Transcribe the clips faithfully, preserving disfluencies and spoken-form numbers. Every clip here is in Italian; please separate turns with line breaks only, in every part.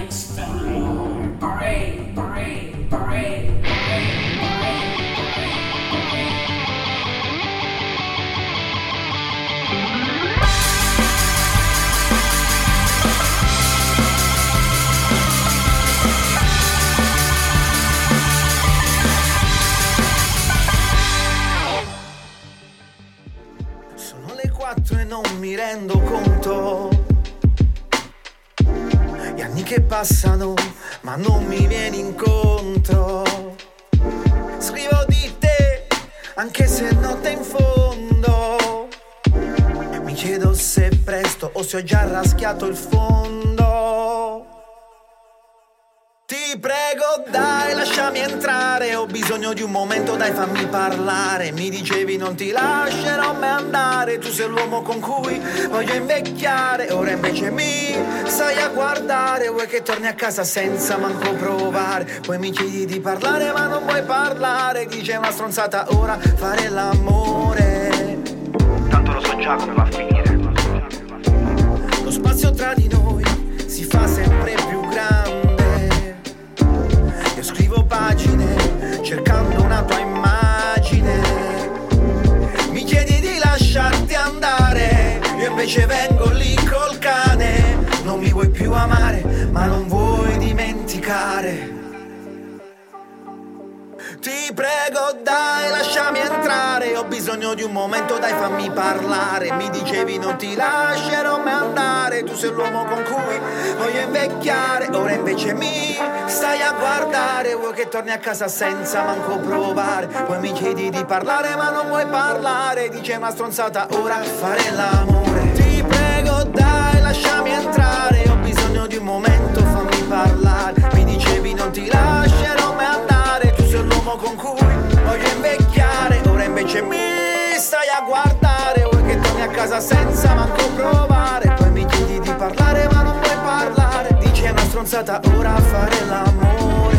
E non mi rendo conto, gli anni che passano ma non mi vieni incontro. Scrivo di te anche se notte in fondo, mi chiedo se presto o se ho già raschiato il fondo. Ti prego dai lasciami entrare, ho bisogno di un momento, dai fammi parlare. Mi dicevi non ti lascerò mai andare, tu sei l'uomo con cui voglio invecchiare. Ora invece mi stai a guardare, vuoi che torni a casa senza manco provare. Poi mi chiedi di parlare ma non vuoi parlare, dice una stronzata ora fare l'amore.
Tanto lo so già come va a finire.
Lo spazio tra di noi si fa sempre più grande. Io scrivo pagine cercando una tua immagine, mi chiedi di lasciarti andare, io invece vengo lì col cane. Non mi vuoi più amare ma non vuoi dimenticare. Ti prego dai lasciami entrare, ho bisogno di un momento, dai fammi parlare. Mi dicevi non ti lascerò mai andare, tu sei l'uomo con cui voglio invecchiare. Ora invece mi stai a guardare, vuoi che torni a casa senza manco provare. Poi mi chiedi di parlare ma non vuoi parlare, dice una stronzata ora fare l'amore. Ti prego dai lasciami entrare, ho bisogno di un momento, fammi parlare. Mi dicevi non ti lascerò mai andare, tu sei l'uomo con cui voglio invecchiare. Ora invece mi stai a guardare, vuoi che torni a casa senza manco provare. Poi mi chiedi di parlare ma non vuoi parlare, dici è una stronzata ora a fare l'amore.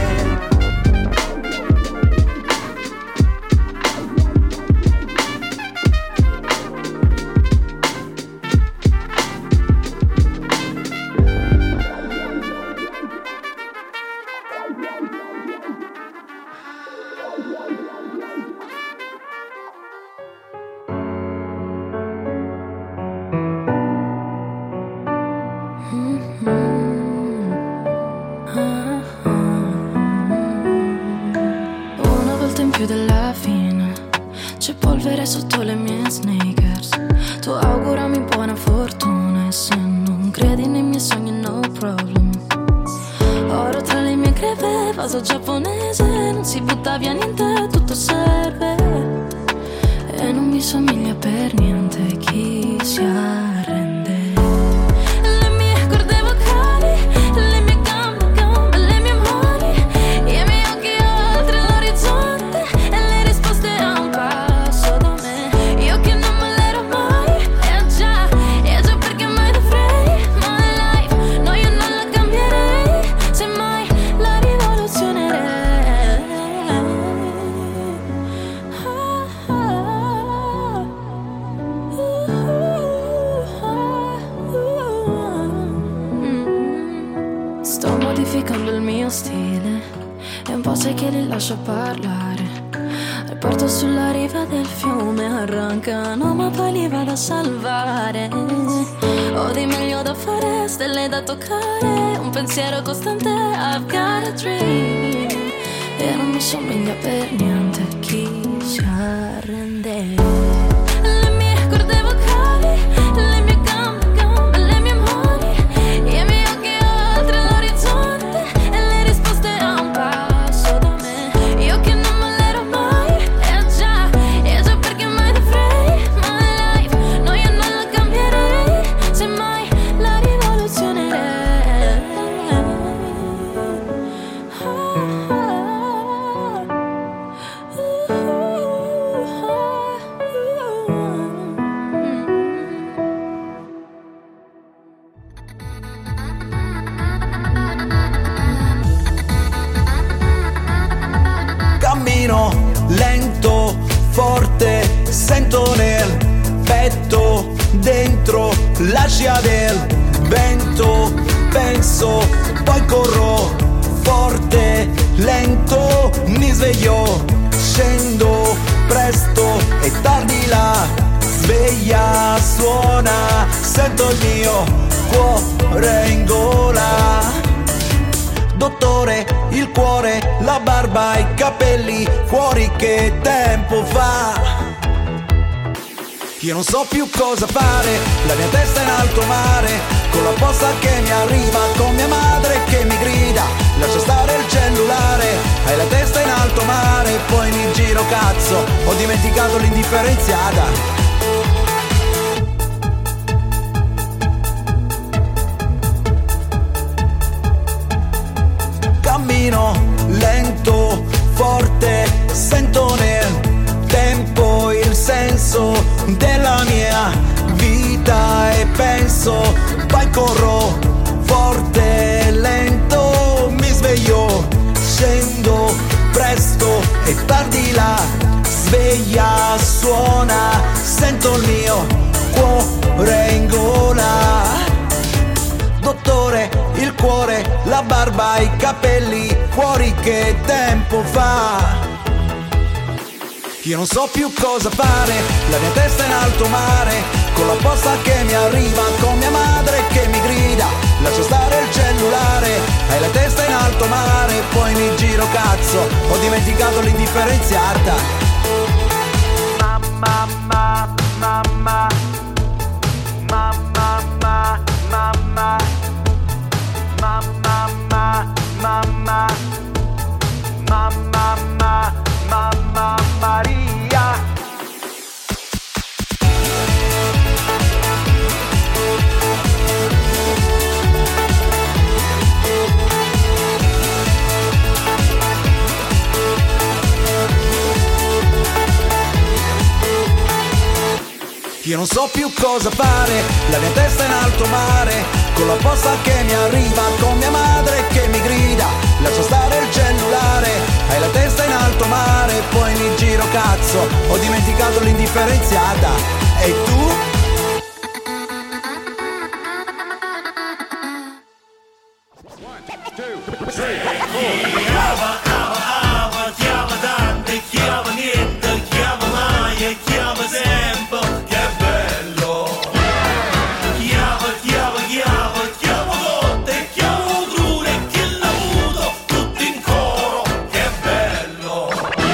Sotto le mie sneakers, tu augurami buona fortuna, e se non credi nei miei sogni no problem. Oro tra le mie crepe, vaso giapponese, non si butta via niente, tutto serve. E non mi somiglia per niente chi si arrende. Le mie corde vocali, le mie gambe, gambe, le mie mani, i miei occhi oltre l'orizzonte e le risposte a un passo. Il mio stile è un po' sai che li lascio parlare. Riporto sulla riva del fiume, arrancano ma poi li vado a salvare. Ho di meglio da fare, stelle da toccare, un pensiero costante, I've got a dream. E non mi somiglia per niente chi si arrende. Le mie corde vocali, le mie gambe, gambe, le mie mani, i miei occhi oltre l'orizzonte e le risposte a un passo da me. Io che non mollerò mai, e già, e già perché mai dovrei. My life, no io non la cambierei, semmai la rivoluzionerei. Ah, ah.
Cammino lento, forte, sento nel petto, dentro la scia del vento, penso poi corro forte, lento, mi sveglio, scendo presto e tardi la sveglia suona, sento il mio cuore in gola. Dottore, il cuore, la barba, i capelli fuori, che tempo fa? Io non so più cosa fare, la mia testa è in alto mare, con la posta che mi arriva, con mia madre che mi grida, lascia stare il cellulare, hai la testa in alto mare, poi mi giro cazzo, ho dimenticato l'indifferenziata. Cammino lento, forte, sento nel tempo il senso della mia vita e penso, poi corro forte, lento, mi sveglio, scendo presto e tardi la sveglia suona, sento il mio cuore in gola. Dottore, il cuore, la barba, i capelli fuori, che tempo fa? Io non so più cosa fare, la mia testa è in alto mare, con la posta che mi arriva, con mia madre che mi grida, lascia stare il cellulare, hai la testa in alto mare, poi mi giro cazzo, ho dimenticato l'indifferenziata. Mamma, mamma, mamma, mamma, mamma, mamma, mamma, mamma, mamma, mamma Maria. Io non so più cosa fare, la mia testa è in alto mare, con la posta che mi arriva, con mia madre che mi grida, lascia stare il cellulare, hai la testa in alto mare, poi mi giro cazzo, ho dimenticato l'indifferenziata. E tu?
Chiama, ama, ama, chiama tante, chiama niente, chiama mai e chiama sempre, che bello. Chiama, chiama, chiama, chiama notte, chiama grune, che l'avuto, tutti in coro, che bello.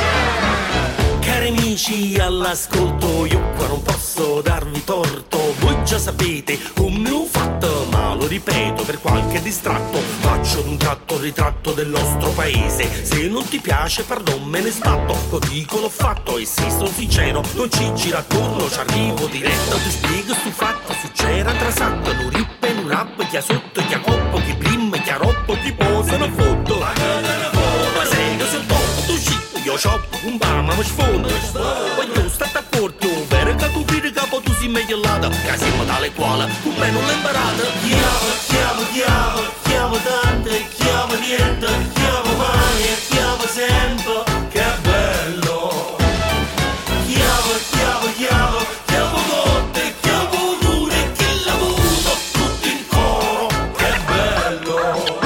Cari amici all'ascolto, io qua non posso darvi torto, voi già sapete come ho fatto, ma lo ripeto per qualche distratto, faccio d'un tratto il ritratto del nostro paese, se non ti piace pardon me ne sbatto, lo dico l'ho fatto e se sono sincero non ci gira attorno, ci arrivo diretto, ti spiego stu fatto, su c'era trasatto, non rippe, non rap, chi ha sotto, chi ha coppo, chi prima, chi ha roppo, chi posa, non foto, ma sei che sono troppo, tu scippo, io shop, un bam, ma mi sfondo, voglio stare forte, un vero che tu vedi capo tu si meglio lata, che siamo dalle quale, con me non l'ho imparata, chiama, chiama, chiama, chiama tante, chiama niente, chiama mai e chiama sempre, che bello. Chiama, chiama, chiama, chiama notte, chiama lune, che l'avuto, tutti in coro, che bello.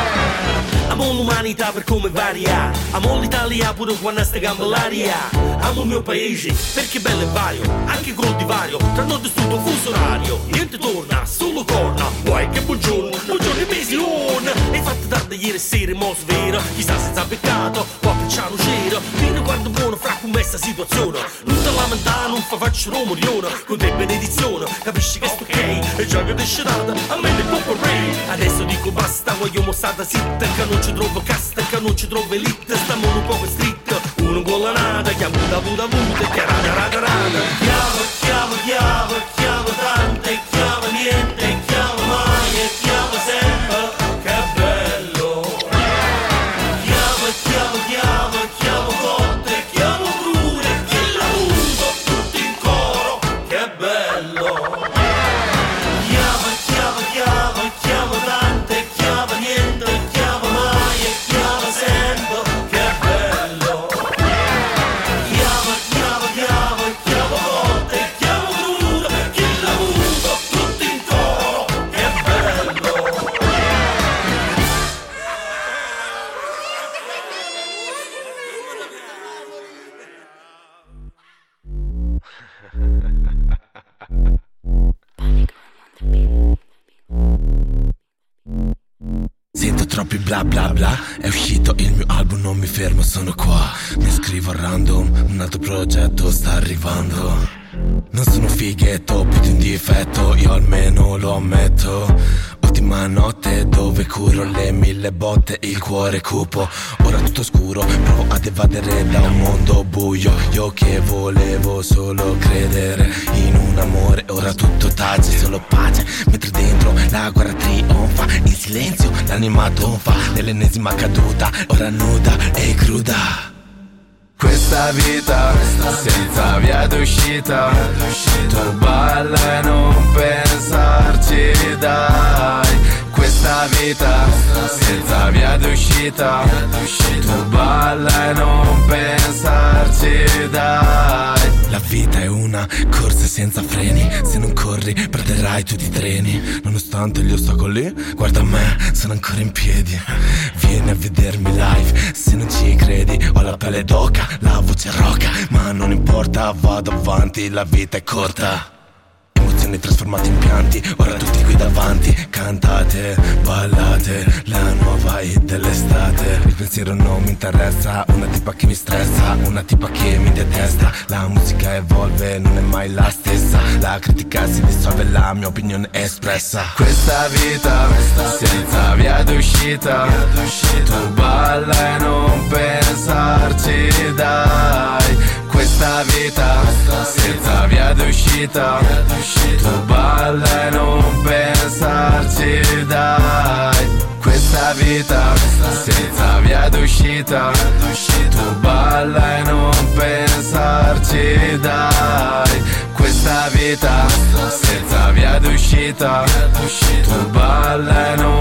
Amo l'umanità per come varia, amo l'Italia pure quando sta gamba l'aria, amo il mio paese perché bello e vario, anche col divario, tra nord e sud fuso orario, niente torna, solo corna, guai che buongiorno, buongiorno e mesione, hai fatto tardi ieri sera, mo svero, chissà senza peccato, può piacciare un cero, vieni guarda buono fra con questa situazione, non te lamentare, non fa faccio rumorione, con te benedizione, capisci che sto ok, e già che ti scerata, a me ne può vorrei, adesso dico basta, voglio mostrata zitta, che non ci trovo casta, che non ci trovo elite, stiamo un po' stritta, uno con la nata, chiamo da vuda vuda, che rada rada rada, chiama, chiama, chiama, chiama tante, chiama niente, chiama mai e chiama sempre, che bello. Chiama, chiama, chiama, chiama forte, chiama brune, che l'avuto, tutti in coro, che bello. Chiama, chiama, chiama, chiama tante, chiama niente, chiama mai e chiama sempre, che bello. Chiama, chiama.
troppi bla bla bla. È uscito il mio album, non mi fermo, sono qua. Mi scrivo a random, un altro progetto sta arrivando. Non sono fighetto, più di un difetto, io almeno lo ammetto. Ultima notte dove curo le mille botte, il cuore cupo. Ora tutto scuro, provo ad evadere da un mondo buio. Io che volevo solo credere in un amore, ora tutto tace, solo pace. Mentre dentro la guerra trionfa, in silenzio l'anima tonfa. Nell'ennesima caduta, ora nuda e cruda. Questa vita senza via d'uscita, tu balla e non pensarci, dai. Questa vita senza via d'uscita, tu balla e non pensarci, dai. La vita è una corsa senza freni, se non corri perderai tutti i treni. Nonostante gli ostacoli, guarda me, sono ancora in piedi. Vieni a vedermi live, se non ci credi, ho la pelle d'oca, la voce roca, ma non importa, vado avanti, la vita è corta. Emozioni trasformate in pianti, ora tutti qui davanti. Cantate, ballate, la nuova hit dell'estate. Il pensiero non mi interessa, una tipa che mi stressa, una tipa che mi detesta. La musica evolve, non è mai la stessa. La critica si dissolve, la mia opinione è espressa. Questa vita senza via d'uscita, tu balla e non pensarci, dai. Questa vita senza via d'uscita, tu balla e non pensarci, dai. Questa vita senza via d'uscita, tu balla e non pensarci, dai. Questa vita senza via d'uscita, tu balla e non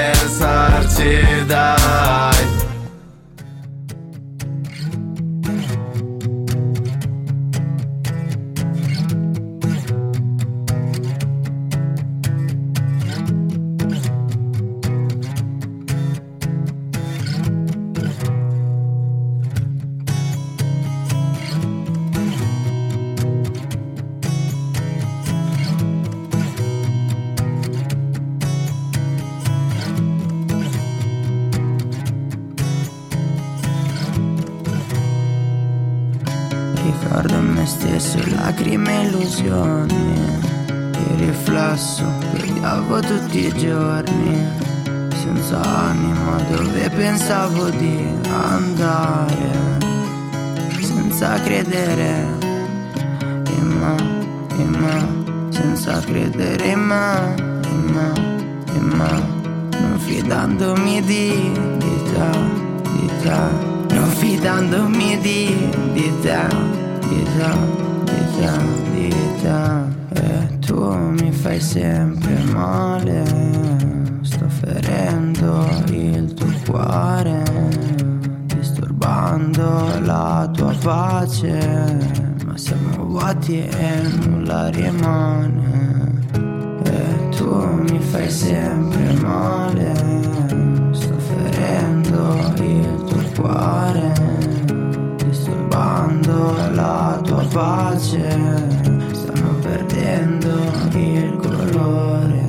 pensarci, dai.
Ricordo me stesso, lacrime e illusioni, il riflesso che odiavo tutti i giorni, senza anima dove pensavo di andare, senza credere in me, in me, senza credere in me, in me, in me, non fidandomi di, di te, di te. Non fidandomi di, di te, di te, di te, di te. E tu mi fai sempre male, sto ferendo il tuo cuore, disturbando la tua pace, ma siamo vuoti e nulla rimane. E tu mi fai sempre male, sto ferendo il tuo cuore, disturbando la tua pace, stanno perdendo il colore.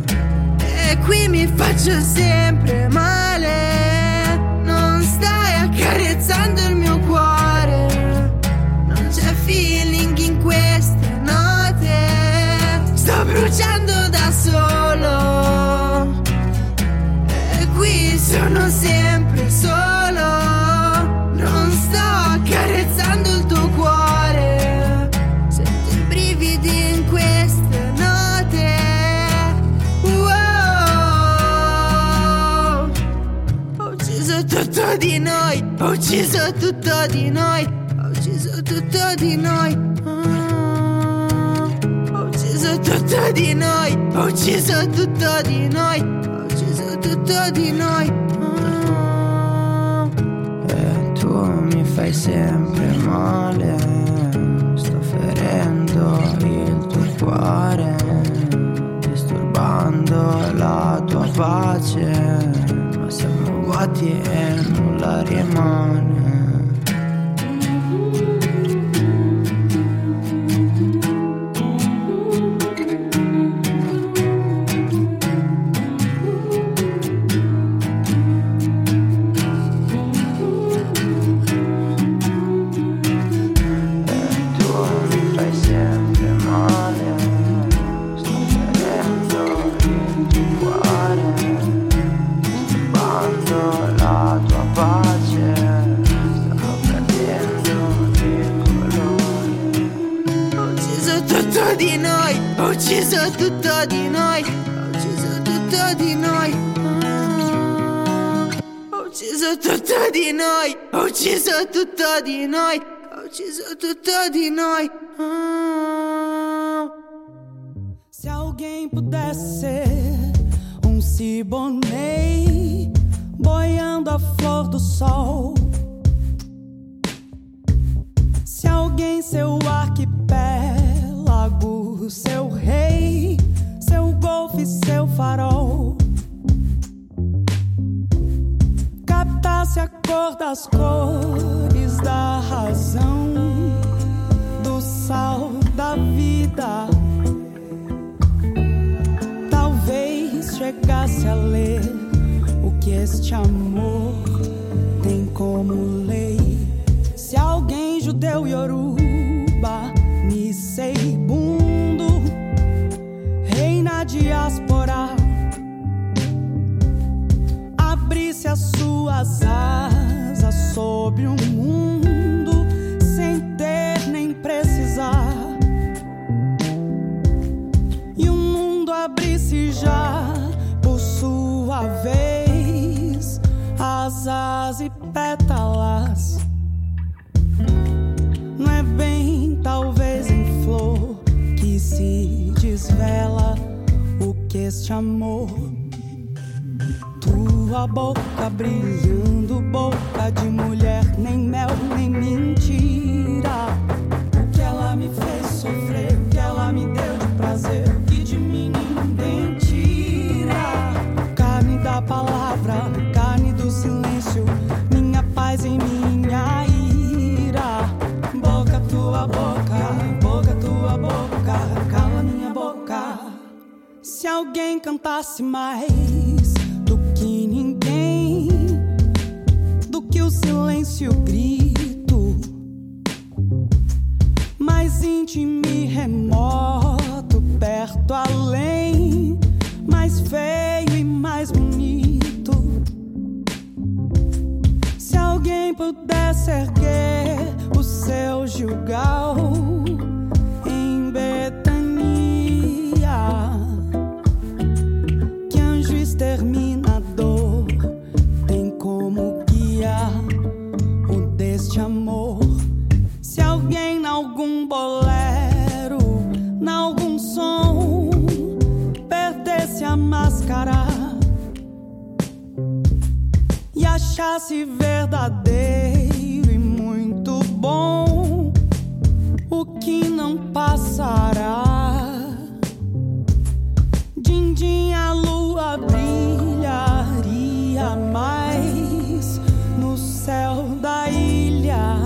E qui mi faccio sempre male, non stai accarezzando il mio cuore, non c'è feeling in queste note, sto bruciando da solo. E qui sono sempre solo, non sto accarezzando il tuo cuore, sento i brividi in queste note. Wow. Ho ucciso tutto di noi, ho ucciso tutto di noi, ho ucciso tutto di noi. Ho ucciso tutto di noi, ho ucciso tutto di noi, ho ucciso tutto di noi. Mi fai sempre male, sto ferendo il tuo cuore, disturbando la tua pace, ma siamo vuoti e nulla rimane. tutto di noi, ha ucciso tutto di noi, ha ucciso tutto di noi, ha ucciso tutto di noi, ha ucciso tutto di noi.
Se alguém pudesse ser um Siboney boiando a flor do sol, se alguém seu arquipélago, seu rei, seu golfe, seu farol, captasse a cor das cores da razão, do sal da vida, talvez chegasse a ler o que este amor tem como lei. Se alguém judeu Yoruba, Niseibundo, rei na diáspora, abrisse as suas asas sobre um mundo sem ter nem precisar, e o mundo abrisse já por sua vez asas e pétalas. Não é bem, talvez em flor, que se desvela o que este amor. Tua boca brilhando, boca de mulher, nem mel, nem mentira. O que ela me fez sofrer, o que ela me deu de prazer, que de mim ninguém tira. Carne da palavra, carne do silêncio, minha paz e minha ira. Boca, tua boca, boca, tua boca, cala minha boca. Se alguém cantasse mais do que ninguém, do que o silêncio grito, mais íntimo e remoto, perto, além, mais feio e mais bonito. Se alguém pudesse erguer o seu gilgal em Betania, que anjo exterminador tem como guia o deste amor. Se alguém nalgum bolero, nalgum som, perdesse a máscara e achasse verdadeiro e muito bom o que não passará. Din-din, a lua brilharia mais no céu da ilha,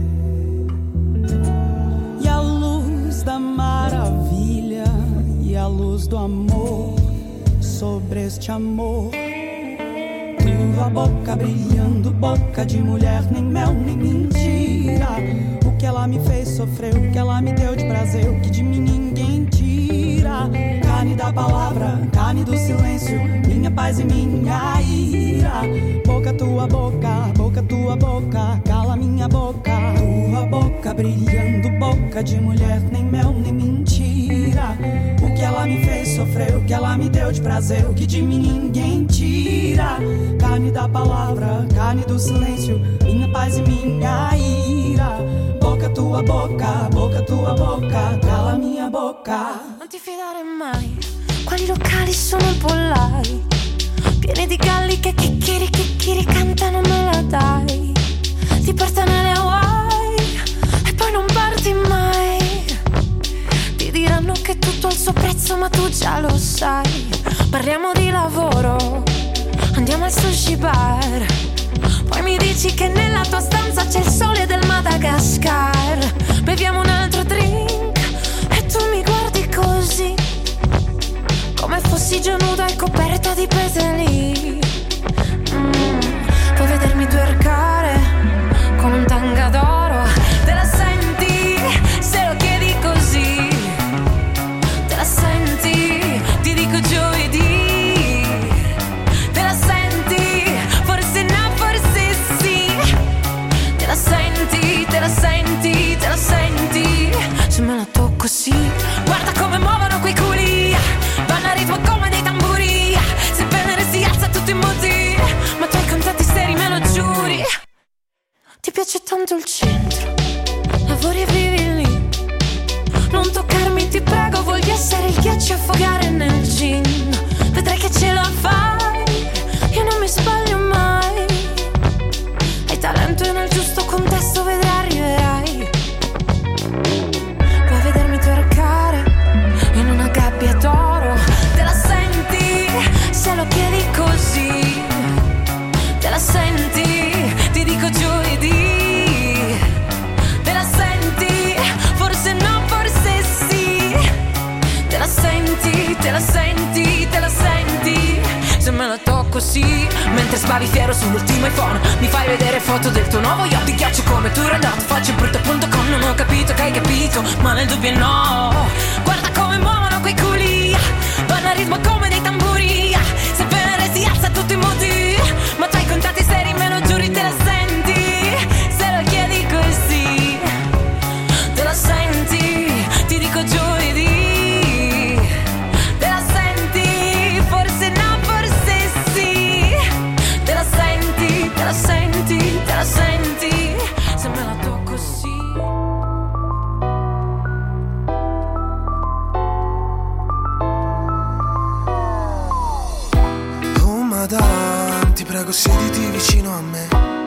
e a luz da maravilha e a luz do amor sobre este amor. Tua boca brilhando, boca de mulher, nem mel, nem mentira. O que ela me fez sofrer, o que ela me deu de prazer, o que de mim ninguém tira. Carne da palavra, carne do silêncio, minha paz e minha ira. Boca, tua boca, boca, tua boca, cala minha boca. Tua boca brilhando, boca de mulher, nem mel, nem mentira. O que ela me fez sofrer, o que ela me deu de prazer, o que de mim ninguém tira. Carne da palavra, carne do silêncio, minha paz e minha ira. Boca, tua boca, boca, tua boca, cala minha boca.
Non ti fidare mai, quali locali sono pollai, pieni di galli che chicchiri chicchiri cantano, me la dai. Ti portano alle Hawaii e poi non parti mai. Ti diranno che tutto ha il suo prezzo ma tu già lo sai. Parliamo di lavoro, andiamo al sushi bar, poi mi dici che nella tua stanza c'è il sole del Madagascar. Beviamo un altro drink e tu mi guardi così, come fossi già nuda e coperta di petali. mm. Puoi vedermi twerkare con un tanga d'oro. Te la senti se lo chiedi così? Te la senti? Ti dico giovedì. Te la senti? Forse no, forse sì. Te la senti? Te la senti? Te la senti? Se me la tocco sì, guarda come muovono quei culi.
così, mentre spari fiero sull'ultimo iPhone. Mi fai vedere foto del tuo nuovo yacht, ti ghiaccio come Turandot. Faccio il brutto punto com, non ho capito che hai capito, ma nel dubbio no. Guarda come muovono quei culi, vanno a ritmo come dei tamburi. Se Venere si alza tutti muti, ma tu hai contati seri, me lo giuri, te la senti? Se lo chiedi così, te la senti? Ti dico giuri di, te la senti? Forse no, forse sì. Te la senti, te la senti, te la senti? Se me la tocco sì.
Oh madame, ti prego siediti vicino a me.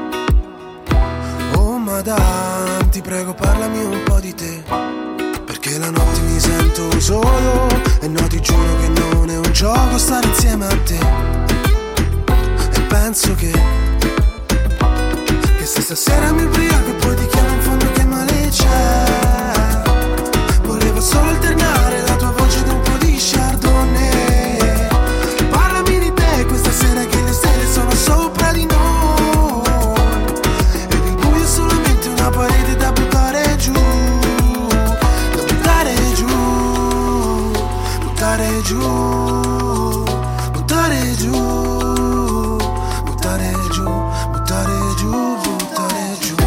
Oh madame, ti prego parlami un po' di te, perché la notte mi sento solo e no, ti giuro che non è un gioco stare insieme a te. E penso che Che se stasera mi ubriaco e poi ti chiamo in fondo che male c'è. Volevo solo alternare la tua voce ad un po' di Chardonnay. Parlami di te questa sera che le stelle sono sopra di noi, ed il buio è solamente una parete da buttare giù. Da buttare giù, buttare giù, buttare giù, buttare giù, buttare giù, buttare giù.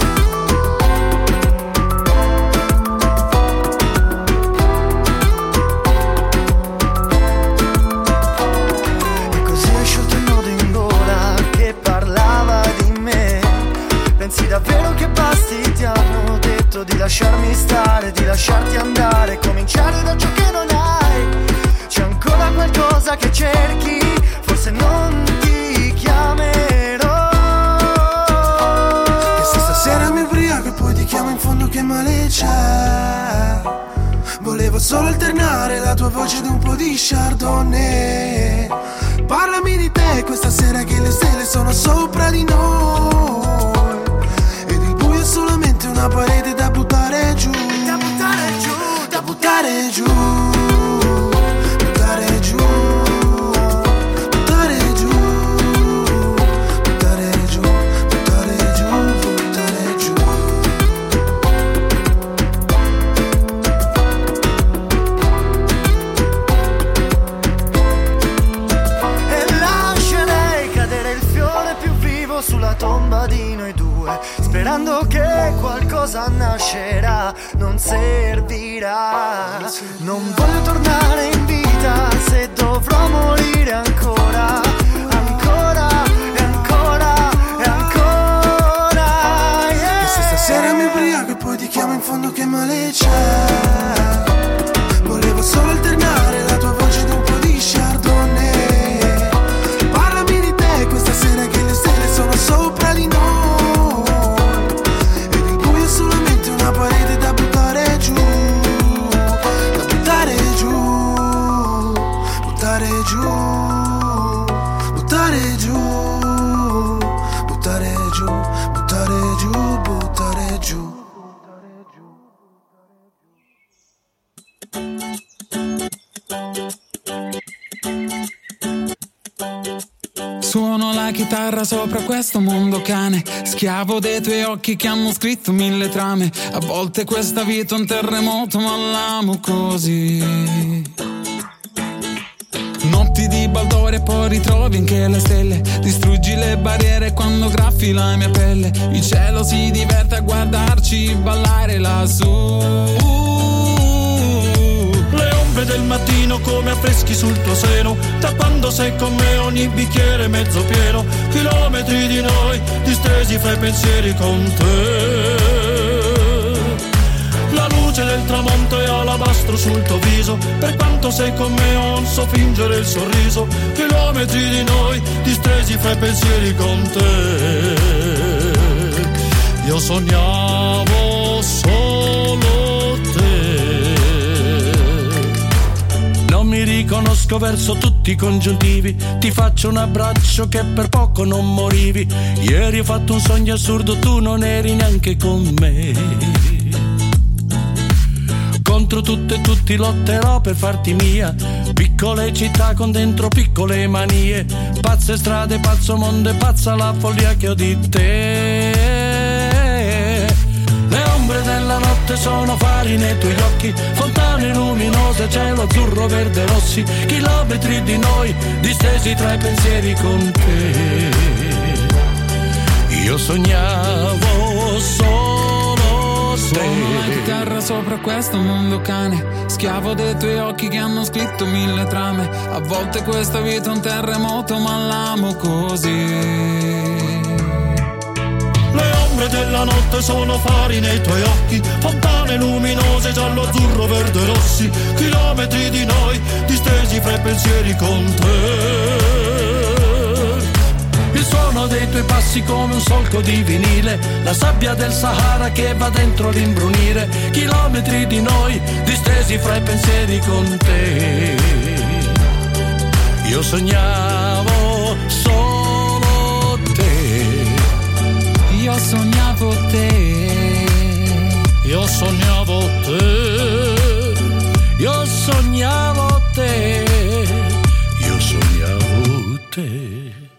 E così hai sciolto il nodo in gola che parlava di me. Pensi davvero che basti? Ti hanno detto di lasciarmi stare, di lasciarti andare, cominciare da ciò che non hai. C'è ancora qualcosa che cerchi, forse non ti chiamerò.
Che se stasera mi ubriaco e poi ti chiamo in fondo che male c'è. Volevo solo alternare la tua voce ad un po' di Chardonnay. Parlami di te questa sera che le stelle sono sopra di noi, ed il buio è solamente una parete da buttare giù. Da buttare giù, da buttare giù, buttare giù, buttare giù, buttare giù, buttare giù, buttare giù.
E lascerei cadere il fiore più vivo sulla tomba di noi due, sperando che qualcosa nascerà, non servirà. Non voglio tornare in vita se dovrò morire ancora, ancora e ancora e ancora. Yeah.
E se stasera mi ubriaco e poi ti chiamo in fondo che male c'è. Volevo solo alternare la tua voce ad un po' di Chardonnay. Parlami di te questa sera che le stelle sono sopra di noi, ed il buio è solamente una parete da buttare giù. Da buttare giù, buttare giù, buttare giù, buttare giù, buttare giù, buttare giù.
Suono la chitarra sopra questo mondo cane, schiavo dei tuoi occhi che hanno scritto mille trame. A volte questa vita è un terremoto, ma l'amo così. Notti di baldoria e poi ritrovi anche le stelle. Distruggi le barriere quando graffi la mia pelle. Il cielo si diverte a guardarci ballare lassù.
Le ombre del mattino come affreschi sul tuo seno, da quando sei con me ogni bicchiere mezzo pieno. Chilometri di noi distesi fra i pensieri con te. La luce del tramonto è alabastro sul tuo viso, per quanto sei con me non so fingere il sorriso. Chilometri di noi distesi fra i pensieri con te. Io sognavo solo te. Non mi riconosco verso tutti i congiuntivi, ti faccio un abbraccio che per poco non morivi. Ieri ho fatto un sogno assurdo, tu non eri neanche con me. Con
contro tutto e tutti lotterò per farti mia. Piccole città con dentro piccole manie, pazze strade, pazzo mondo e pazza la follia che ho di te. Le ombre della notte sono fari nei tuoi occhi, fontane luminose, cielo azzurro, verde, rossi, chilometri di noi distesi tra i pensieri con te. Io sognavo solo te.
Suono la chitarra sopra questo mondo cane, schiavo dei tuoi occhi che hanno scritto mille trame. A volte questa vita è un terremoto, ma l'amo così.
Le ombre della notte sono fari nei tuoi occhi, fontane luminose, giallo, azzurro, verde, rossi, chilometri di noi distesi fra i pensieri con te. Il suono dei tuoi passi come un solco di vinile, la sabbia del Sahara che va dentro l'imbrunire, chilometri di noi distesi fra i pensieri con te. Io sognavo solo te.
Io sognavo te.
Io sognavo te. Io sognavo te. Io sognavo te.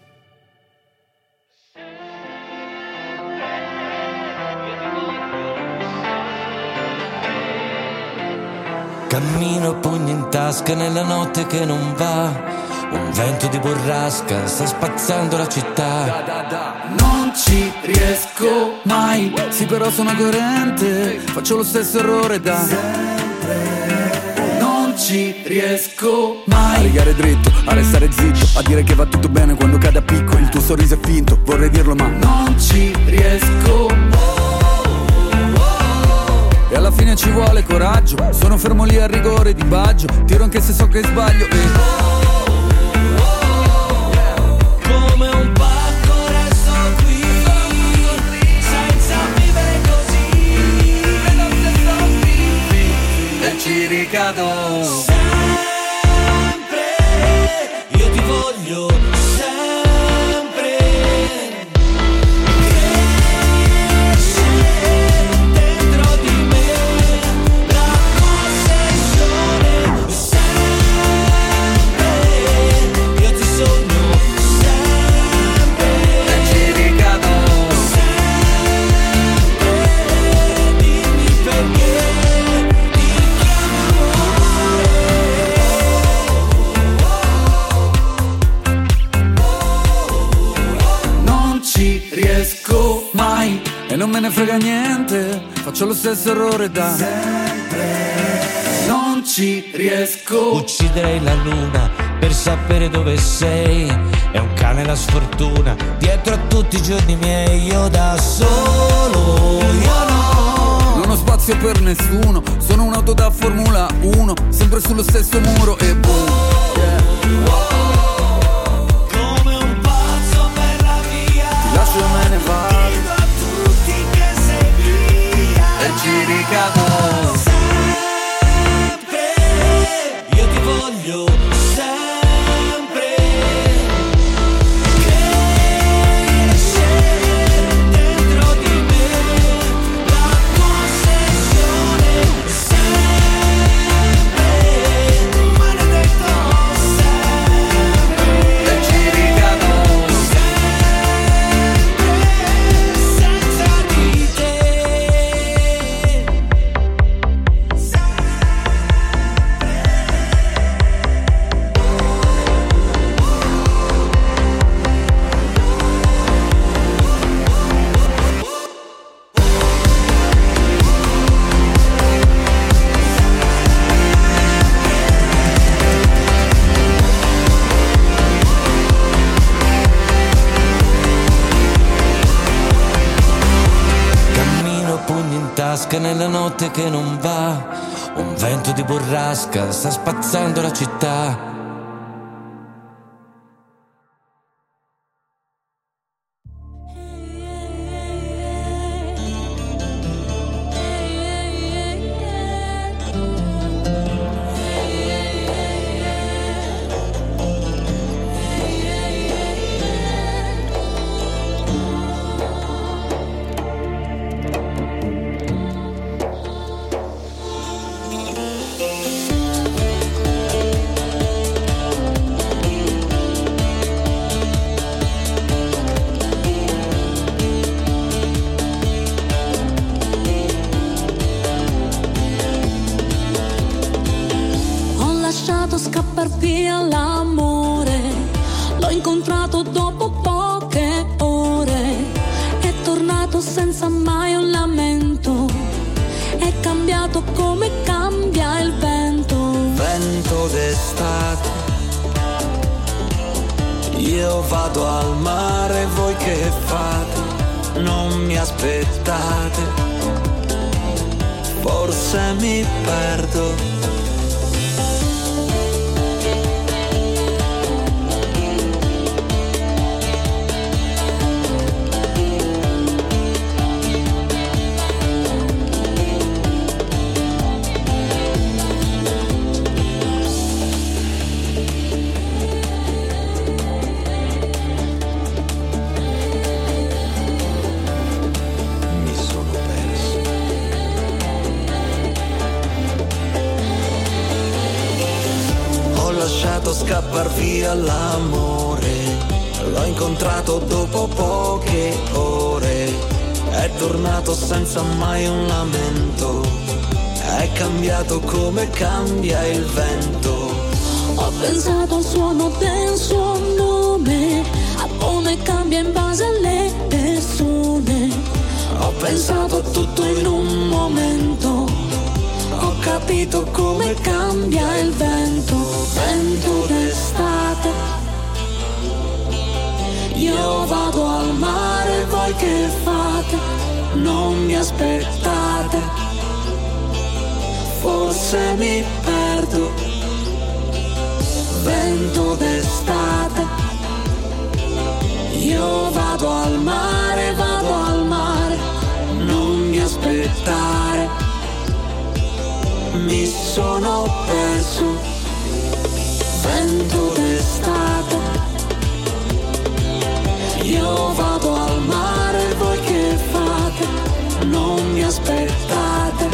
Cammino pugni in tasca nella notte che non va, un vento di burrasca sta spazzando la città.
Non ci riesco mai, sì però sono coerente, faccio lo stesso errore da sempre. Non ci riesco mai a rigare dritto, a restare zitto, a dire che va tutto bene quando cade a picco. Il tuo sorriso è finto, vorrei dirlo ma non ci riesco. E alla fine ci vuole coraggio, sono fermo lì a rigore di baggio, tiro anche se so che sbaglio e
come un pacco resto qui, senza vivere così,
e ci ricado.
Sempre, io ti voglio sempre. Cresce dentro di me la possessione. Sempre, io ti sogno sempre.
E ci ricado.
Sempre, dimmi perché ti chiamo amore.
Non ci riesco mai e non me ne frega niente, faccio lo stesso errore da sempre. Non ci riesco.
Ucciderei la luna per sapere dove sei, è un cane la sfortuna, dietro a tutti i giorni miei, io da solo, io no.
Non ho spazio per nessuno, sono un'auto da Formula uno, sempre sullo stesso muro e boom, yeah.
Come un pazzo per la via,
Ti lascio e me ne vado
dico a tutti che sei via.
e ci ricado.
Sempre, io ti voglio sempre. Cresce dentro di me la possessione. Sempre, maledetto sempre.
E ci ricado.
Sempre, senza di te.
Cammino pugni in tasca nella notte che non va, un vento di burrasca sta spazzando la città.
incontrato dopo poche ore, è tornato senza mai un lamento, è cambiato come cambia il vento.
Vento d'estate, io vado al mare, voi che fate? Non mi aspettate, forse mi perdo. Scappar via l'amore, l'ho incontrato dopo poche ore, è tornato senza mai un lamento, è cambiato come cambia il vento.
Ho pensato al suono del suo nome, a come cambia in base alle persone.
Ho pensato a tutto in un momento, ho capito come cambia il vento. Vento d'estate, io vado al mare, voi che fate? Non mi aspettate, forse mi perdo. Vento d'estate, io vado al mare, vado al mare, non mi aspettare, mi sono perso. Vento d'estate, io vado al mare, voi che fate? Non mi aspettate,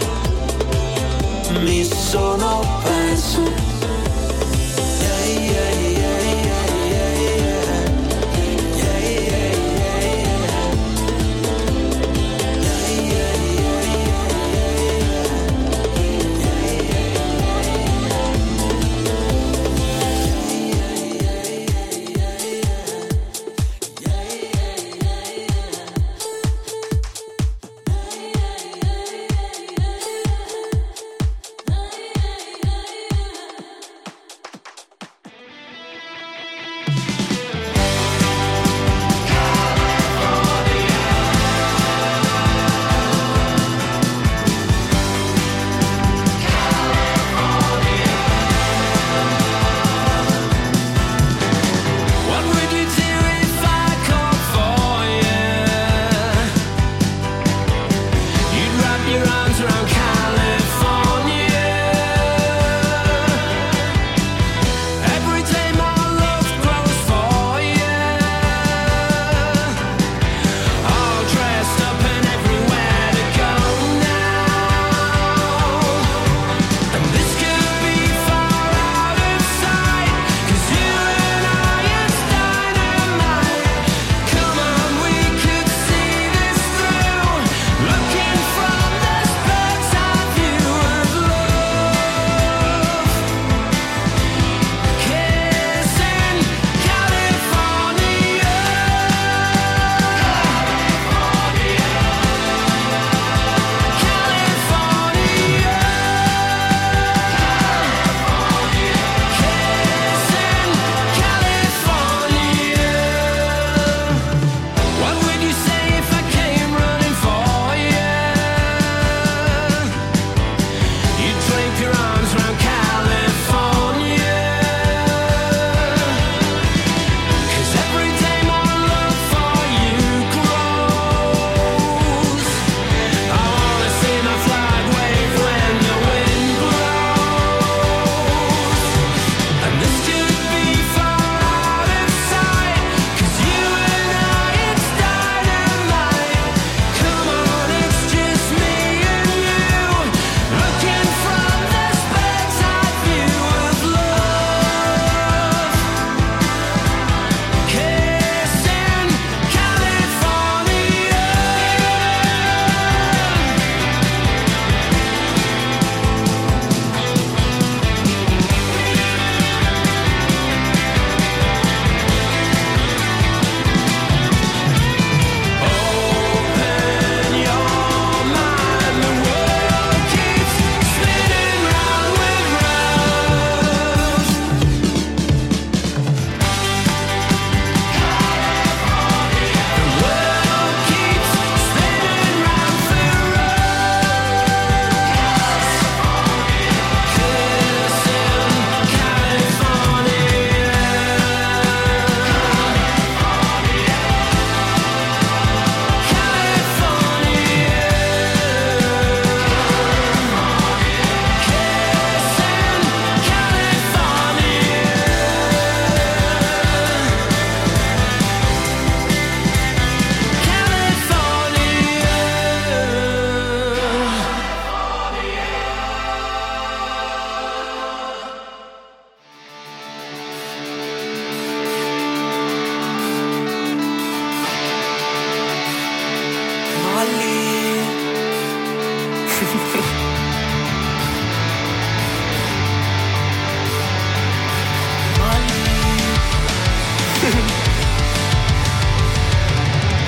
mi sono perso. Yeah, yeah, yeah, yeah, yeah. Yeah, yeah, yeah, yeah. Yeah, yeah, yeah, yeah, yeah.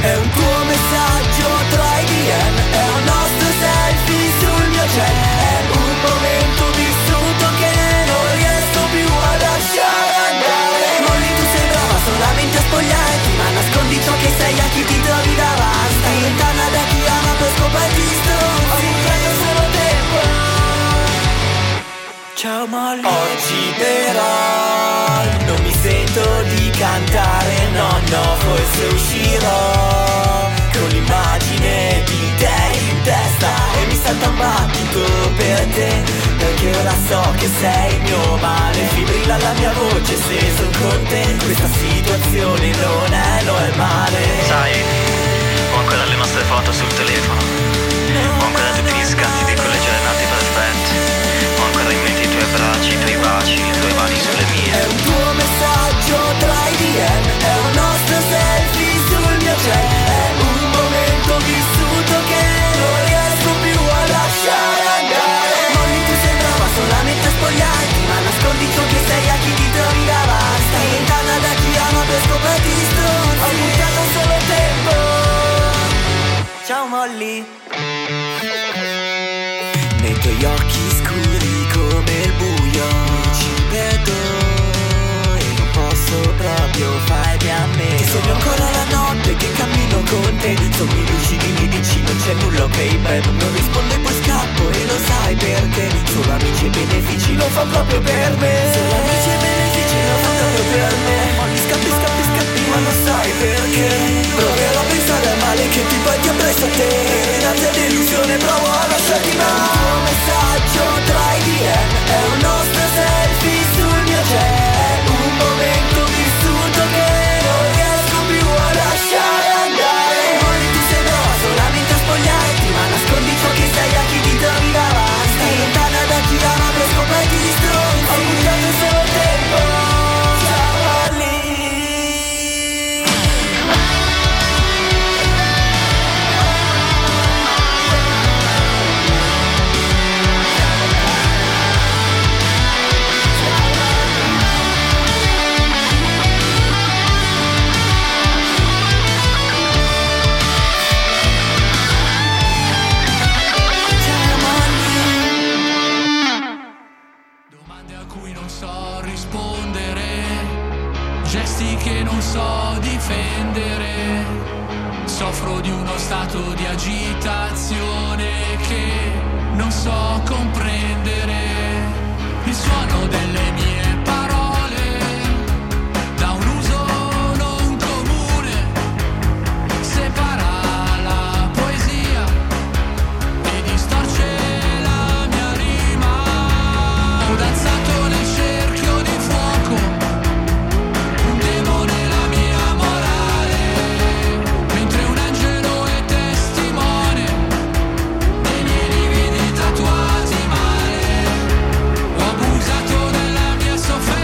è un tuo messaggio tra i D M, è un nostro selfie sul mio cell, è un momento vissuto che non riesco più a lasciare andare. Molly, tu sei brava solamente a spogliarti, ma nascondi ciò che sei a chi ti trovi davanti. Stai lontana da chi ama per scoparti stronzi, ho buttato solo tempo. Ciao Molly. Oggi però non mi sento di cantare, no no, forse uscirò con l'immagine di te in testa e mi salta un battito per te, perché ora so che sei il mio male, fibrilla la mia voce se son con te, questa situazione non è normale.
Sai, ho ancora le nostre foto sul telefono, ho ancora tutti gli scatti di quelle giornate perfette, ho ancora in mente i tuoi abbracci, i tuoi baci, le tue mani sulle mie.
È un tuo messaggio tra i D M, è un nostro selfie sul mio cell, è un momento vissuto che non riesco più a lasciare andare. Molly, tu sei brava solamente a spogliarti, ma nascondi ciò che sei a chi ti trovi davanti. Stai lontana da chi ama per scoperti stronzi, ho buttato solo tempo. Ciao Molly. Nei tuoi occhi scuri come il buio ci vedo e non posso proprio farmi a meno. Ti sogno ancora la notte che cammino con te, sommi lucidi, mi dici non c'è nulla, ok beh, non rispondo e poi scappo e lo sai perché. Solo amici e benefici lo fa proprio per me, solo amici e benefici lo fa proprio per me. Ogni scappi, scappi, scappi, ma non sai perché. Proverò a pensare al male che ti porti appresso a te, e la tua delusione provo a lasciarti mai. Un messaggio tra i D M, è un nostro selfie sul mio cell, è un momento vissuto che non riesco più a lasciare andare. Molly, tu sei brava solamente a spogliarti, ma nascondi ciò che sei a chi ti trovi davanti. Stai lontana da chi ama per scoperti di stronzi, ho buttato solo tempo. Ciao Molly.
Gesti che non so difendere, soffro di uno stato di agitazione che non so comprendere. Il suono delle mie parole da un uso non comune separa la poesia e distorce la mia rima. Ho danzato nel cerchio di fuoco, mentre un angelo è testimone dei miei lividi tatuati male. Ho abusato della mia sofferenza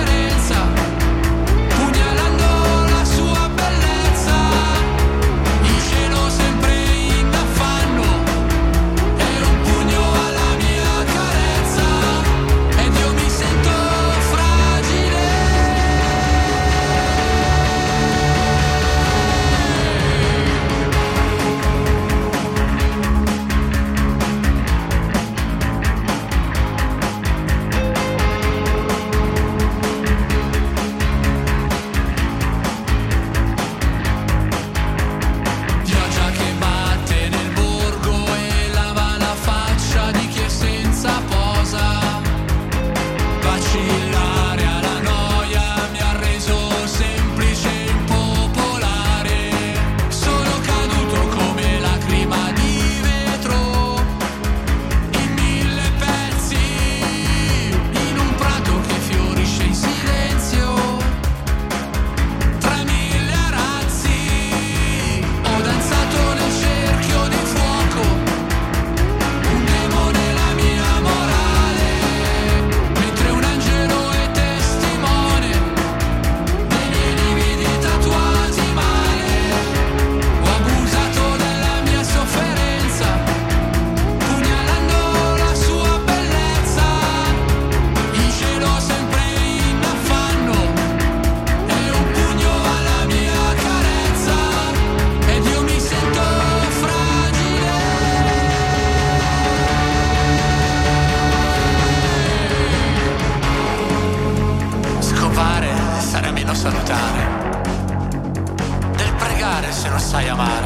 sai amare.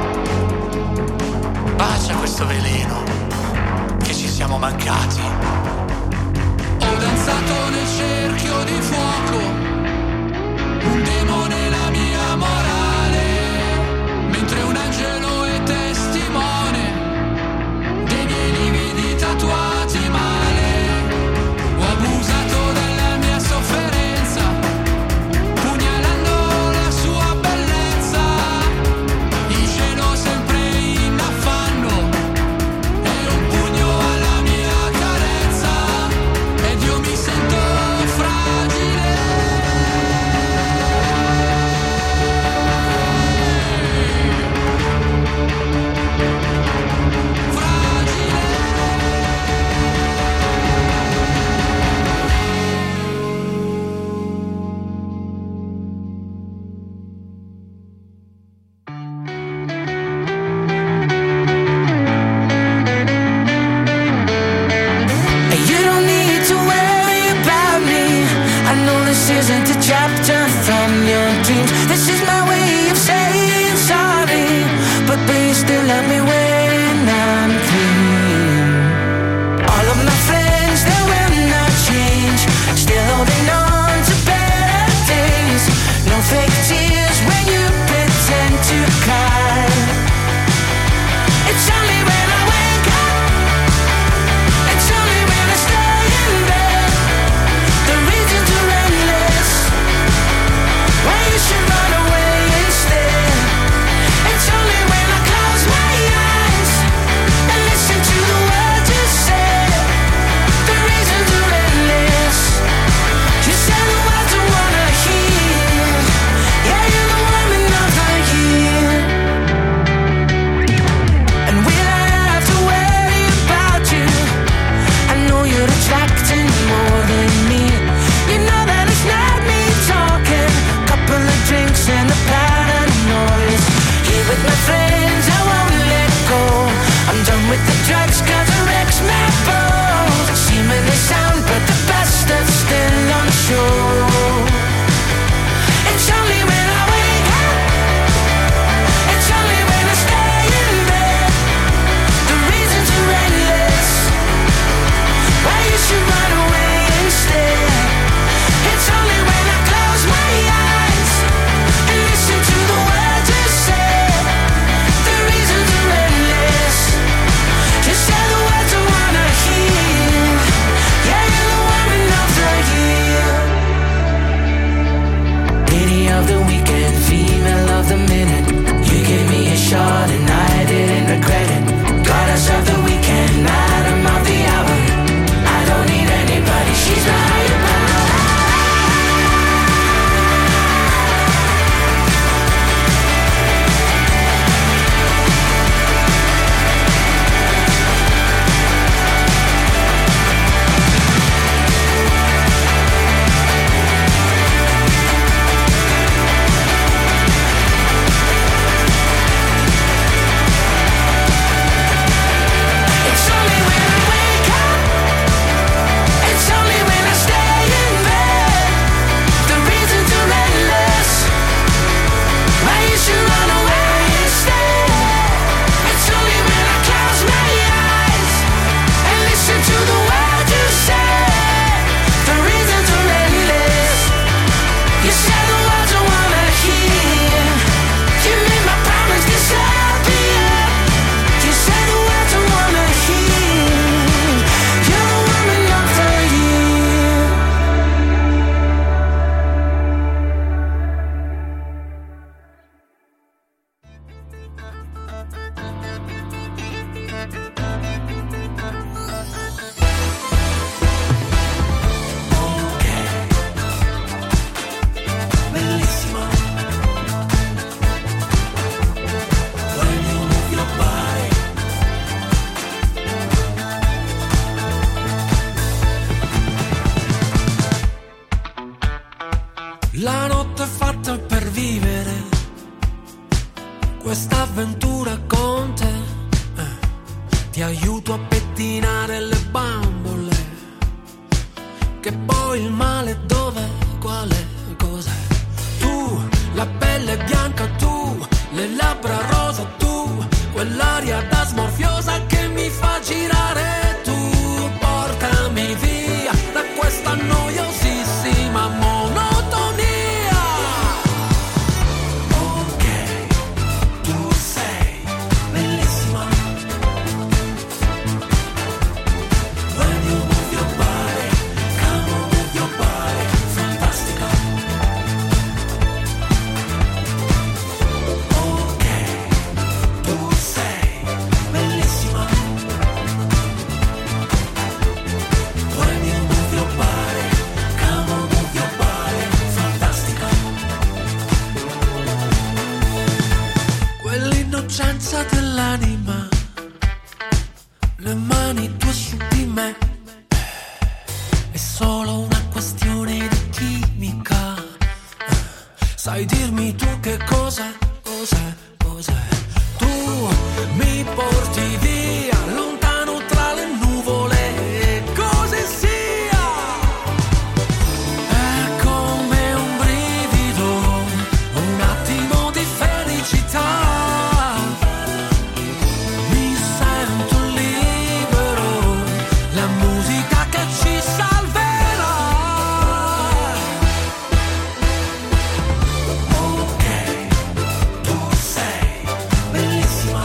Bacia questo veleno che ci siamo mancati.
Ho danzato nel cerchio di fuoco, un demone la mia morale, mentre un angelo è testimone dei miei lividi tatuati male. Ho abusato della mia sofferenza, pugnalando la sua bellezza, il cielo sempre in affanno e un pugno alla mia carezza, ed io mi sento fragile.
And you don't need to worry about me. I know this isn't a chapter from your dreams. This is my way of saying sorry, but please still love me when I'm clean. All of my friends, they will not change, still holding on to better days. No fake tears when you pretend to cry. It's only when I wake up, it's only when I stay in bed, the reasons are endless, why you should run away instead. It's only when I close my eyes and listen to the words you say, the reasons are endless. You say the words I wanna hear, yeah, you're the woman of the year. And will I have to worry about you? I know you're attracting more than me. You know that it's not me talking. Couple of drinks and the paranoid. Here with my friends, I won't let go. I'm done with the drugs cause it wrecks my bones. Seemingly sound but the best that's still on show. It's only when I wake up, it's only when I stay in bed, the reasons are endless, why you should run away instead. It's only when I close my eyes and listen to the words you say, the reasons are endless. You say the words I wanna hear, yeah, you're the woman of the year. Lady of the weekend, female of the minute. You gave me a shot and I didn't regret it. Goddess of the weekend, madam of the hour. I don't need anybody, she's my higher power. It's only when I wake up, it's only when I stay in bed, the reasons are endless, why you should run away instead. It's only when I close my eyes and listen to the words you say, the reasons are endless. You say the words I wanna hear, you made my promise disappear. You say the words I wanna hear, you're the woman of the year.
Bellissima. When you move your body.
La notte è fatta per vivere questa avventura con te. Eh, ti aiuto a pettinare le bambole, che poi il male dov'è, qual è, cos'è? Tu, la pelle bianca, tu, le labbra cosa dell'anima, le mani tue su di me, è solo una questione di chimica. Sai dirmi tu che cosa, cos'è, cos'è? Tu mi porti via, lontano tra le nuvole, così sia. È come un brivido, un attimo di felicità. Mi sento libero, la musica che ci salverà. Ok, tu sei bellissima.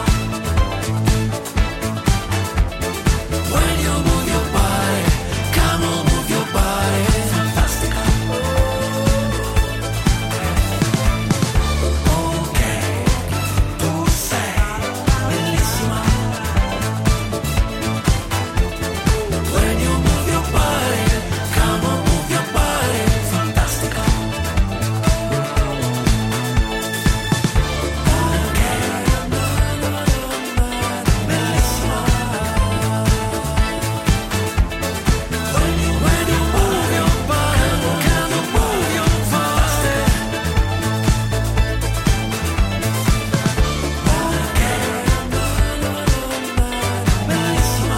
When you move your body, come on, move your body, fantastica. Ok, tu sei bellissima. When you move your body, come on, move your body, fantastica. Ok, bellissima. When you, when you move your body, come on, move your body. Ok, bellissima.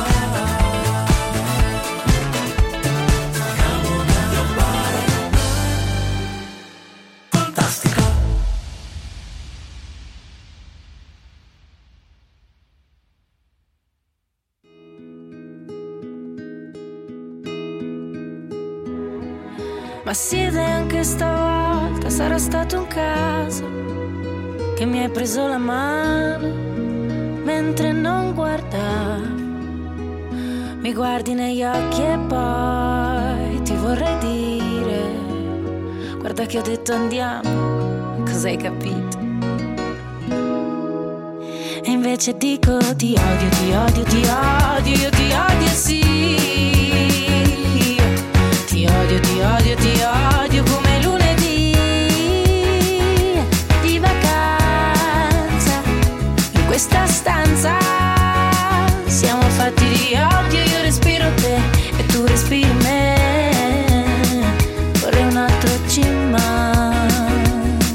Come on, move your body. Fantastica.
Ma sì, dai, anche stavolta sarà stato un caso che mi hai preso la mano mentre non guardavo. Mi guardi negli occhi e poi ti vorrei dire: guarda che ho detto andiamo, cosa hai capito? E invece dico ti odio, ti odio, ti odio, io ti odio sì. Ti odio, ti odio, ti odio come lunedì di vacanza. In questa stanza siamo fatti di odio, io respiro te e tu respiri me. Vorrei un altro cimare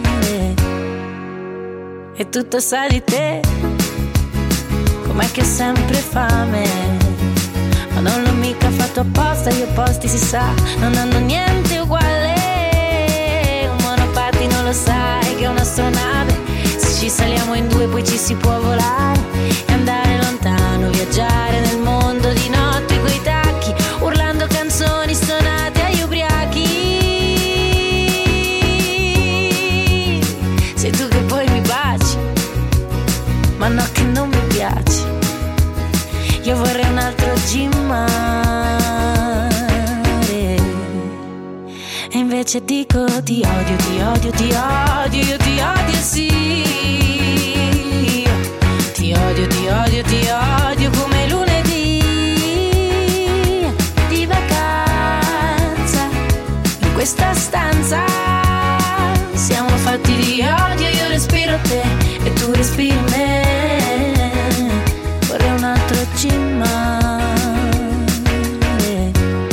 e tutto sa di te, com'è che ho sempre fame. Ma non l'ho mica fatto apposta, io posti si sa, non hanno niente uguale. Un monopattino lo sai che è un'astronave, se ci saliamo in due poi ci si può volare e andare lontano, viaggiare nel mondo di notte coi tacchi, urlando canzoni stonate agli ubriachi. Sei tu che poi mi baci, ma no che non mi piaci. Io vorrei un altro gimmare e invece dico ti odio, ti odio, ti odio, io ti odio sì. Ti odio, ti odio, ti odio come lunedì di vacanza. In questa stanza siamo fatti di odio, io respiro te e tu respiri me. Vorrei un altro cimare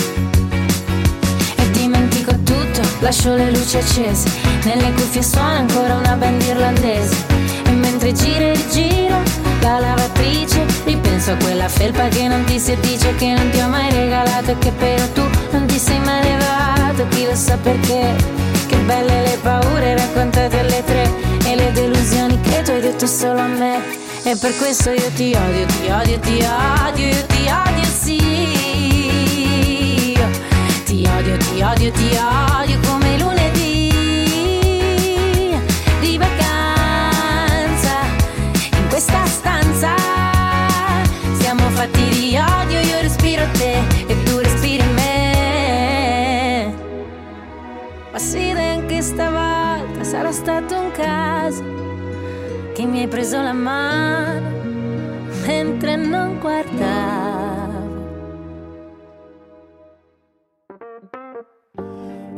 e dimentico tutto, lascio le luci accese, nelle cuffie suona ancora una band irlandese. E mentre giro e rigiro la lavatrice, ripenso a quella felpa che non ti si addice, che non ti ho mai regalato e che però tu non ti sei mai levato. Chi lo sa perché, che belle le paure raccontate alle tre e le delusioni che tu hai detto solo a me. E per questo io ti odio, ti odio, ti odio, io ti odio sì. Ti odio, ti odio, ti odio come lunedì di vacanza. In questa stanza siamo fatti di odio, io respiro te e tu respiri me. Ma sì, dai, anche stavolta sarà stato un caso che mi hai preso la mano mentre non guardavo.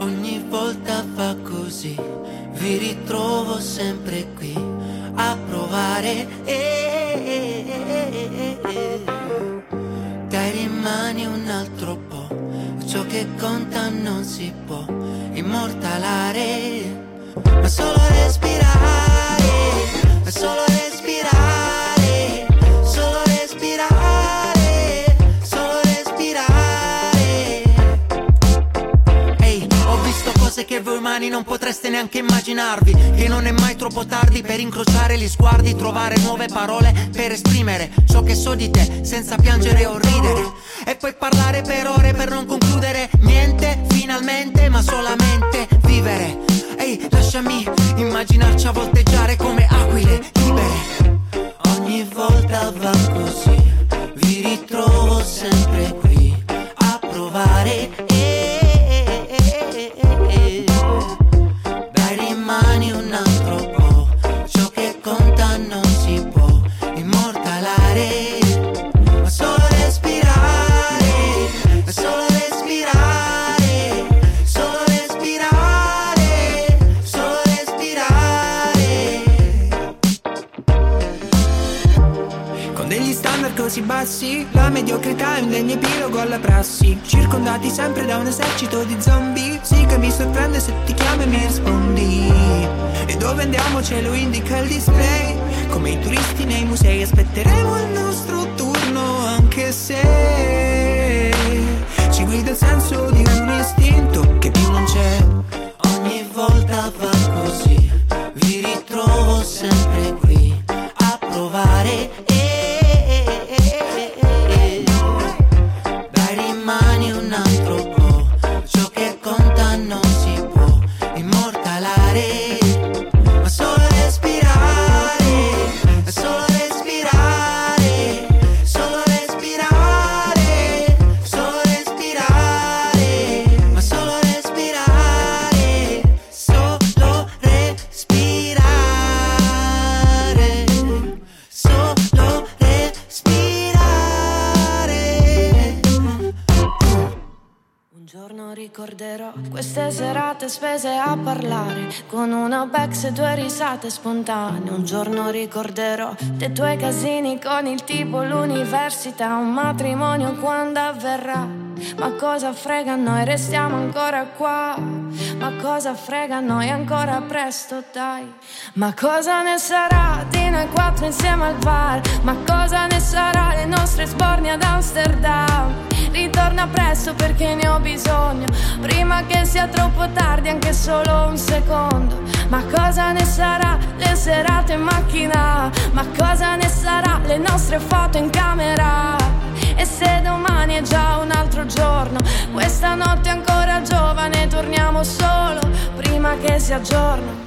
Ogni volta fa così, vi ritrovo sempre qui a provare provare. eh, eh, eh, eh. Dai, rimani un altro po', ciò che conta non si può immortalare, ma solo respirare, ma solo respirare, solo respirare, solo respirare. Ehi, ho visto cose che voi umani non potreste neanche immaginarvi, che non è mai troppo tardi per incrociare gli sguardi, trovare nuove parole per esprimere ciò che so di te, senza piangere o ridere, e poi parlare per ore per non concludere niente, finalmente, ma solamente vivere. Ehi, lasciami immaginarci a volteggiare come aquile libere. Ogni volta va così, vi ritrovo sempre qui a provare. eh, eh, eh, eh, eh. Dai, rimani un altro po', ciò che conta non si può immortalare, ma solo respirare, ma solo respirare, solo respirare, solo respirare.
Con degli standard così bassi, la mediocrità è un degno epilogo alla prassi, circondati sempre da un esercito di zombie. Sì che mi sorprende se ti chiamo e mi rispondi, e dove andiamo ce lo indica il display, come i turisti nei musei aspetteremo il nostro turno, anche se ci guida il senso di un istinto che più non c'è.
Ogni volta va così, vi ritrovo sempre qui a provare. eh, eh, eh, eh, eh. Dai, rimani un altro po', ciò che conta non si può immortalare, ma solo respirare, ma solo respirare, solo respirare, solo respirare, ma solo respirare, solo respirare, solo respirare.
Un giorno ricorderò queste serate spese a parlare, con una Bex e due risate spontanee. Un giorno ricorderò dei tuoi casini con il tipo, l'università, un matrimonio quando avverrà. Ma cosa frega a noi, restiamo ancora qua. Ma cosa frega a noi, ancora presto, dai. Ma cosa ne sarà di noi quattro insieme al bar? Ma cosa ne sarà le nostre sbornie ad Amsterdam? Ritorna presto perché ne ho bisogno, prima che sia troppo tardi, anche solo un secondo. Ma cosa ne sarà le serate in macchina? Ma cosa ne sarà le nostre foto in camera? E se domani è già un altro giorno, questa notte è ancora giovane, torniamo solo prima che sia giorno.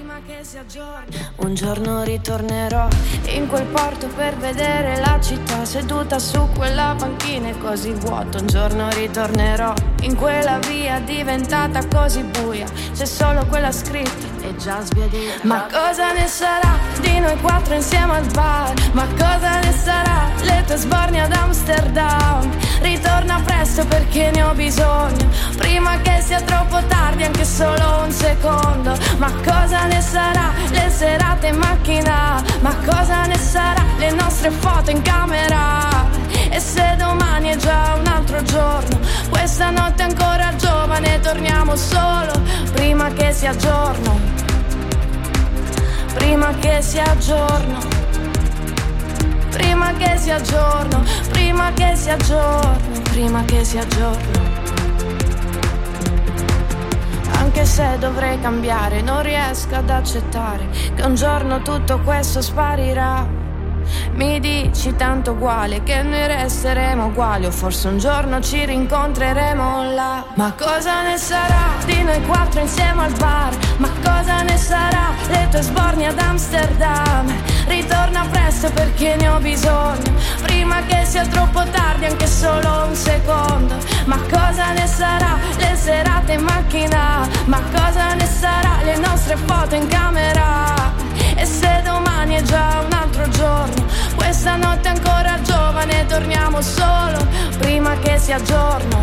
Un giorno ritornerò in quel porto per vedere la città, seduta su quella panchina e così vuoto. Un giorno ritornerò in quella via diventata così buia, c'è solo quella scritta e già sbiadita. Ma cosa ne sarà di noi quattro insieme al bar? Ma cosa ne sarà le tue sbornie ad Amsterdam? Ritorna presto perché ne ho bisogno, prima che sia troppo tardi, anche solo un secondo. Ma cosa ne sarà le serate in macchina? Ma cosa ne sarà le nostre foto in camera? E se domani è già un altro giorno, questa notte è ancora giovane, torniamo solo prima che sia giorno, prima che sia giorno, prima che sia giorno, prima che sia giorno, prima che sia giorno. Anche se dovrei cambiare, non riesco ad accettare che un giorno tutto questo sparirà. Mi dici tanto uguale che noi resteremo uguali, o forse un giorno ci rincontreremo là. Ma cosa ne sarà di noi quattro insieme al bar? Ma cosa ne sarà le tue sbornie ad Amsterdam? Ritorna presto perché ne ho bisogno, prima che sia troppo tardi, anche solo un secondo. Ma cosa ne sarà le serate in macchina? Ma cosa ne sarà le nostre foto in camera? E se domani è già un altro giorno, questa notte è ancora giovane, torniamo solo prima che sia giorno,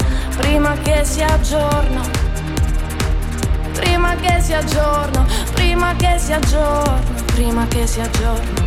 prima che sia giorno, prima che sia giorno, prima prima che sia giorno, prima che sia giorno.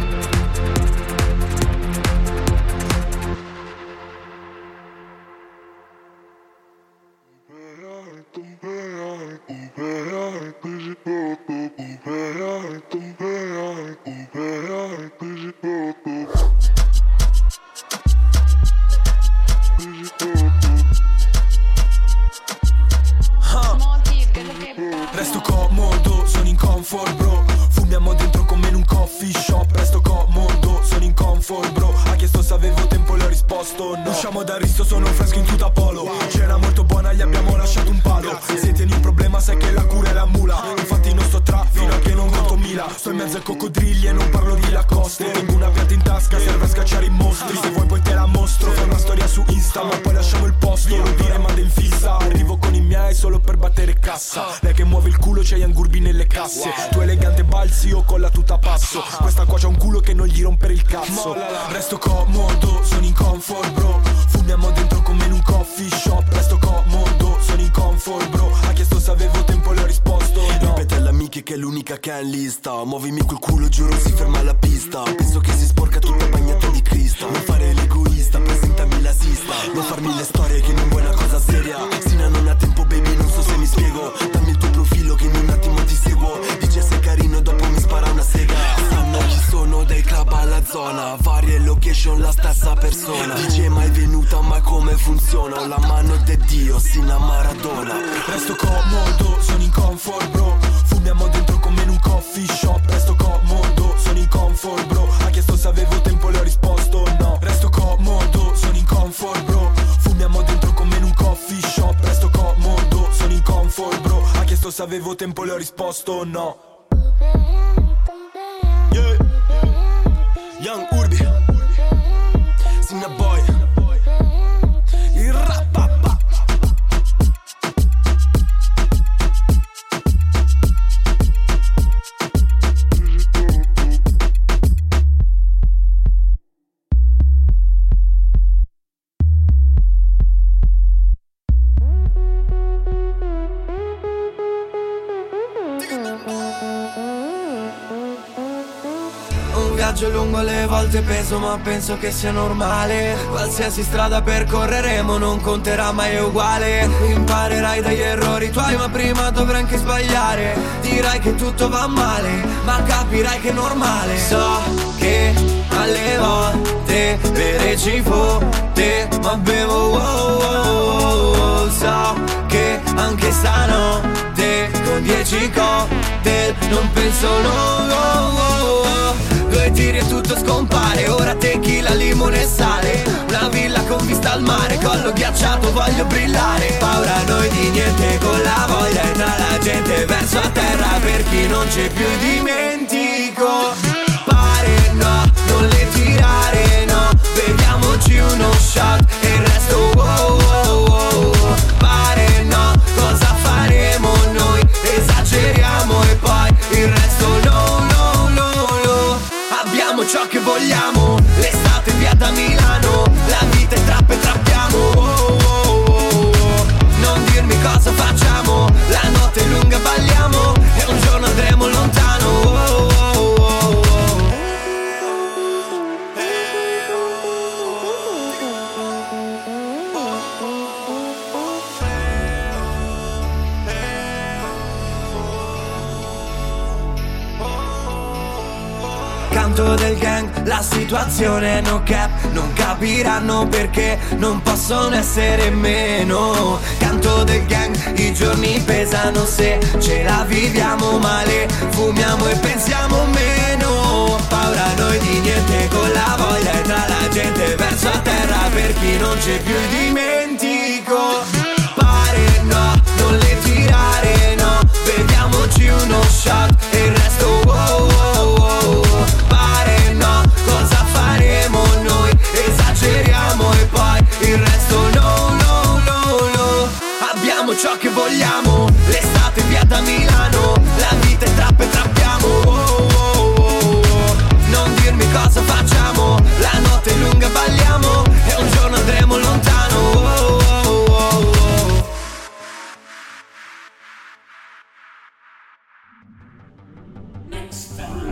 Resto comodo, sono in comfort bro. Fumiamo dentro come in un coffee shop. Resto comodo, sono in comfort bro. Ha chiesto se avevo tempo, le ho risposto no. Usciamo da Risto, sono fresco in tuta polo. Cena molto buona, gli abbiamo lasciato un palo. Se tieni un problema sai che la cura è la mula. Infatti non sto tra fino a che non conto mila. Sto in mezzo ai coccodrilli e non parlo di Lacoste. Tengo una pianta in tasca, serve a scacciare i mostri. Se vuoi poi te la mostro. Fai una storia su Insta ma poi lasciamo il posto. L'odore manda in fissa. Arrivo con i miei solo per battere cassa. Lei che muove il culo, c'hai angurbi nelle casse. Tu elegante balzi, io con la tuta passo. Questa qua c'ha un culo che non gli rompere il cazzo. Resto comodo, sono in comfort bro. Fumiamo dentro come in un coffee shop. Resto comodo, sono in comfort bro. Ha chiesto se avevo tempo, le ho risposto no.
Ripete all'amica che è l'unica che è in lista. Muovimi quel culo, giuro si ferma alla pista. Penso che si sporca tutta bagnata di crista. Non fare l'egoista, presentami la sista. Non farmi le storie che non vuoi una cosa seria. Sina non ha tempo baby, non so se mi spiego. Dammi il tuo profilo che in un attimo ti seguo. Dice sei carino, dopo mi spara una sega. Sanno chi sono, dai club alla zona. Varie location, la stessa persona. Dice mai venuta, ma come funziona? Ho la mano de Dio, sino a Maradona.
Resto comodo, sono in comfort bro. Fumiamo dentro come in un coffee shop. Resto comodo, sono in comfort bro. Ha chiesto se avevo tempo, le ho risposto no. Resto comodo, sono in comfort bro. Fumiamo dentro come in un coffee shop. Resto comodo, sono in comfort bro. Ha chiesto se avevo tempo, le ho risposto no.
Yeah. Young Urbi, Sinna Boy, il rap.
Lungo alle volte penso ma penso che sia normale. Qualsiasi strada percorreremo non conterà mai uguale. Imparerai dagli errori tuoi ma prima dovrai anche sbagliare. Dirai che tutto va male ma capirai che è normale. So che alle volte bere ci fotte ma bevo wow, wow, wow. So che anche stanotte con dieci cocktail non penso no, no, no. Due tiri e tutto scompare. Ora tequila, limone e sale. Una villa con vista al mare. Collo ghiacciato, voglio brillare. Paura noi di niente, con la voglia entra la gente verso a terra. Per chi non c'è più dimentico. Pare no, non le tirare no. Beviamoci uno shot e il resto wow, wow, wow. Pare no, cosa faremo noi? Esageriamo e poi il resto no, no, no, no. Abbiamo ciò che vogliamo, l'estate via da Milano. La vita è trappa e trappiamo oh, oh, oh, oh. Non dirmi cosa facciamo, la notte è lunga balliamo. E un giorno andremo lontano oh, oh, oh, oh. Canto del gang, la situazione è no cap. Non capiranno perché non possono essere meno. Canto del gang, i giorni pesano se ce la viviamo male. Fumiamo e pensiamo meno. Paura noi di niente, con la voglia entra la gente verso a terra. Per chi non c'è più il dimentico. Pare no, non le tirare no. Beviamoci uno shot e il resto wow, wow, wow. Pare no, cosa faremo noi? Esageriamo e poi il resto no, no, no, no. Abbiamo ciò che vogliamo, l'estate via da Milano. La vita è trappa e trappiamo oh, oh, oh, oh. Non dirmi cosa facciamo, la notte è lunga balliamo. E un giorno andremo lontano oh, oh, oh, oh.
Style.